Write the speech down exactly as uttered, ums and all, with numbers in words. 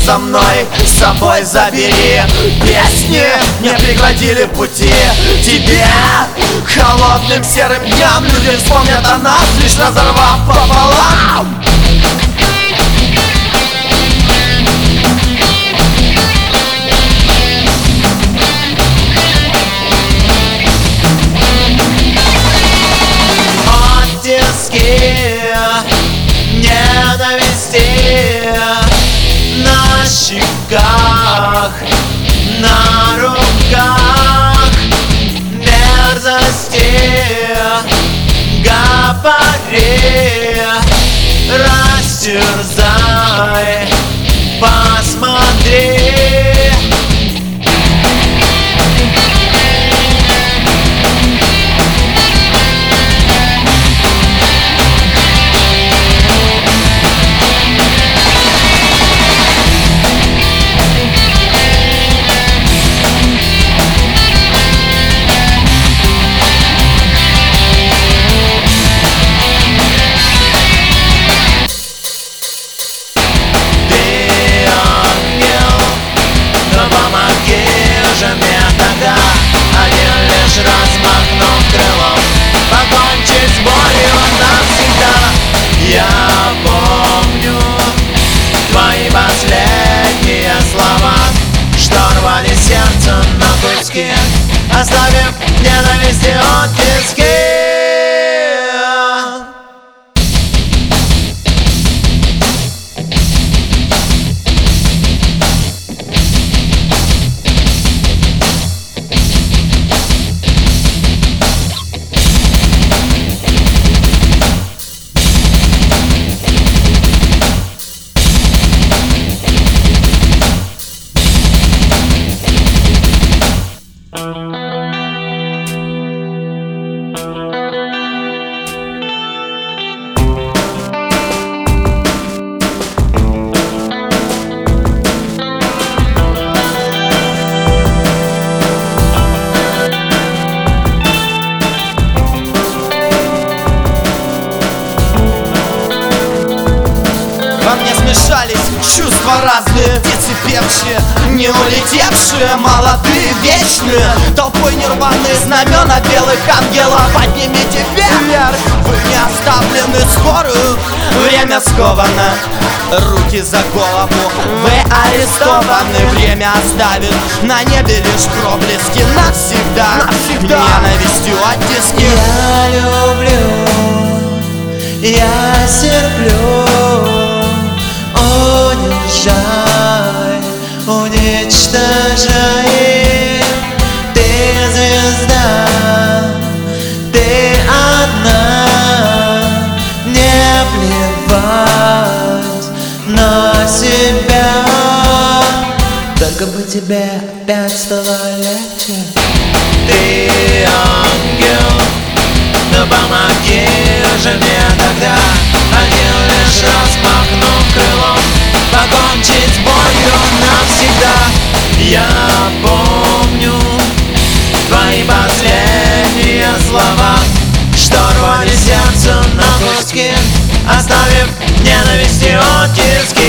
за мной, с собой забери. Песни не преградили пути тебе. Холодным серым дням люди вспомнят о нас, лишь разорвав пополам. Ненависти на щеках, на руках, мерзости говори, растерзай, посмотри. Я помню твои последние слова, что рвали сердце на куски, оставив ненависти оттиски. Во мне смешались чувства разные, прицепевшие, не улетевшие, молодые, вечные. Толпой нерваные знамена белых ангелов, поднимите вверх. Вы не оставлены скорую, время сковано, руки за голову. Вы арестованы, время оставит на небе лишь проблески навсегда, навсегда. Ненавистью оттиски. Я люблю, я терплю. Уничай, уничтожай. Ты звезда, ты одна. Не плевать на себя, только бы тебе опять стало легче. Ты ангел, но помоги же мне тогда, один лишь распахнув крылом, покончить с болью навсегда. Я помню твои последние слова, что рвали сердце на куски, оставив ненависти оттиски.